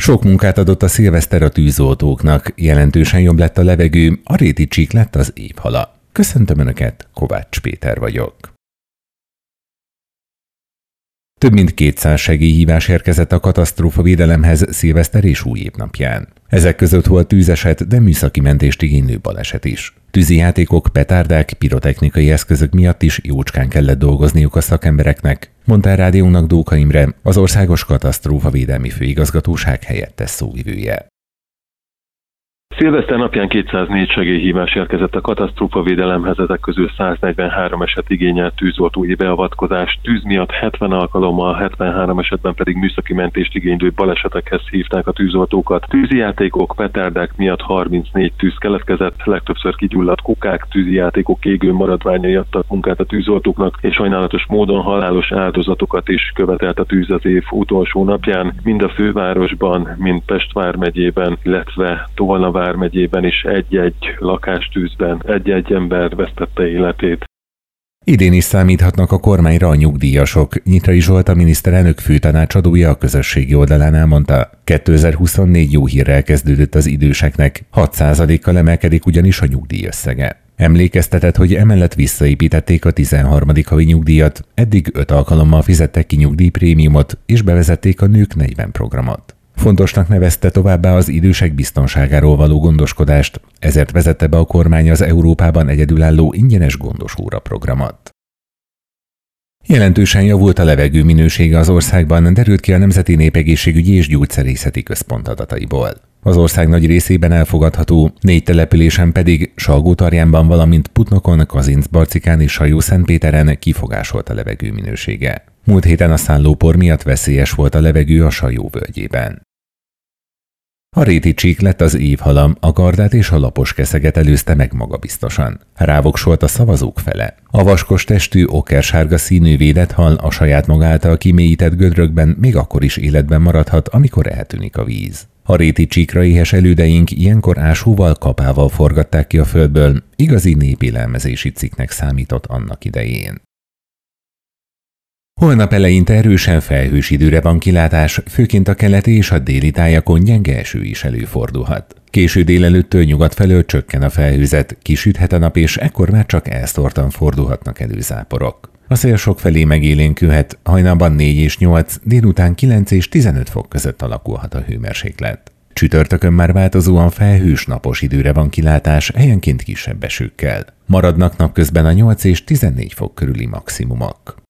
Sok munkát adott a szilveszter a tűzoltóknak, jelentősen jobb lett a levegő, a Réti Csík lett az évhala. Köszöntöm Önöket, Kovács Péter vagyok. Több mint 200 segélyhívás érkezett a katasztrófavédelemhez szilveszter és új évnapján. Ezek között volt tűzeset, de műszaki mentést igénylő baleset is. Tűzijátékok, petárdák, pirotechnikai eszközök miatt is jócskán kellett dolgozniuk a szakembereknek, mondta a rádiónak Dóka Imre, az Országos Katasztrófavédelmi Főigazgatóság helyettes szóvivője. Szilveszter napján 204 segélyhívás érkezett a katasztrófavédelemhez, ezek közül 143 eset igényelt tűzoltói beavatkozást, tűz miatt 70 alkalommal, 73 esetben pedig műszaki mentést igénylő balesetekhez hívták a tűzoltókat. Tűzijátékok, petárdák miatt 34 tűz keletkezett, legtöbbször kigyulladt kukák, tűzijátékok égő maradványai adtak munkát a tűzoltóknak, és sajnálatos módon halálos áldozatokat is követelt a tűz az év utolsó napján, mind a fővárosban, mind Pest vármegyében, illetve Tolna vármegyében is egy-egy lakástűzben egy-egy ember vesztette életét. Idén is számíthatnak a kormányra a nyugdíjasok. Nyitrai Zsolt, a miniszterelnök főtanácsadója a közösségi oldalán elmondta, 2024 jó hírrel kezdődött az időseknek, 6%-kal emelkedik ugyanis a nyugdíjösszege. Emlékeztetett, hogy emellett visszaépítették a 13. havi nyugdíjat, eddig 5 alkalommal fizettek ki nyugdíjprémiumot, és bevezették a Nők 40 programot. Fontosnak nevezte továbbá az idősek biztonságáról való gondoskodást, ezért vezette be a kormány az Európában egyedülálló ingyenes gondosóra programot. Jelentősen javult a levegő minősége az országban, derült ki a Nemzeti Népegészségügyi és Gyógyszerészeti Központ adataiból. Az ország nagy részében elfogadható, 4 településen pedig Salgótarjánban, valamint Putnokon, Kazincbarcikán és Sajó-Szentpéteren kifogásolt a levegő minősége. Múlt héten a szállópor miatt veszélyes volt a levegő a Sajó völgyében. A Réti Csík lett az évhala, a gardát és a lapos keszeget előzte meg magabiztosan. Rávoksolt a szavazók fele. A vaskos testű, okersárga színű védett hal a saját maga által kimélyített gödrökben még akkor is életben maradhat, amikor eltűnik a víz. A Réti Csíkra éhes elődeink ilyenkor ásóval, kapával forgatták ki a földből, igazi népélelmezési cikknek számított annak idején. Holnap eleinte erősen felhős időre van kilátás, főként a keleti és a déli tájakon gyenge eső is előfordulhat. Késő délelőttől nyugat felől csökken a felhőzet, kisüthet a nap, és ekkor már csak elszórtan fordulhatnak elő záporok. A szél sokfelé megélénkülhet, hajnalban 4 és 8, délután 9 és 15 fok között alakulhat a hőmérséklet. Csütörtökön már változóan felhős napos időre van kilátás, helyenként kisebb esőkkel. Maradnak napközben a 8 és 14 fok körüli maximumok.